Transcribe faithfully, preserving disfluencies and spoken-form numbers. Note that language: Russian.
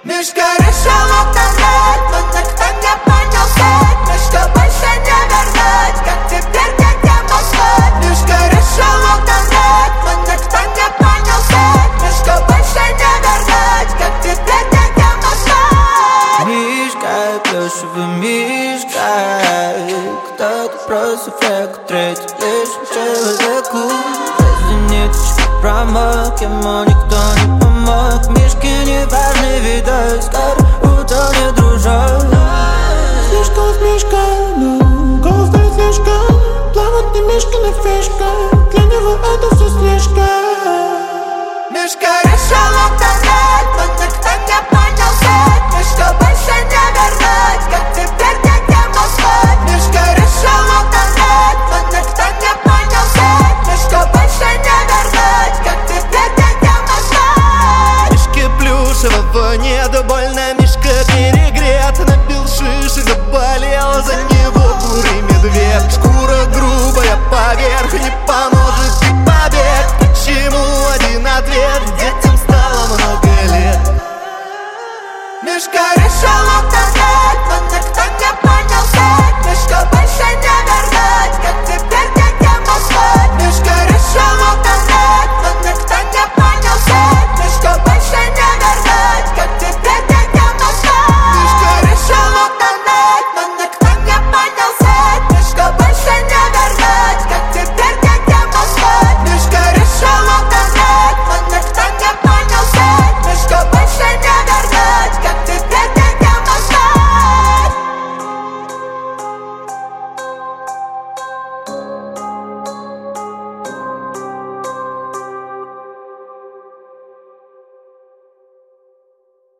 Мишка решил утонуть, но никто не понял суть. Мишка больше не вернуть, как теперь детям уснуть. Мишка решил утонуть, но никто не понял суть. Мишка больше не вернуть, как теперь детям уснуть. Мишка, плюшевый мишка, кто-то просто фраг, третий лишь человеку. Жизнь ниточка промок, ему никто не помог. Мишке не важный видок, скоро утонет дружок. Слишком Мишка, но голос дает слишком. Плавает не Мишкина фишка, для него это все слишком. Мишка решил утонуть, но никто не понял суть. Мишка больше не вернуть, как теперь детям уснуть. Мишка решил утонуть, но никто не понял суть. Мишка больше не вернуть, как теперь детям уснуть. Мишке плюшевого нету, больно Мишка перегрет. Напил шишек, заболел, за него бурый медведь. Шкура грубая поверх, не поможет и побег. Почему один ответ? Детям стало много лет. Мишка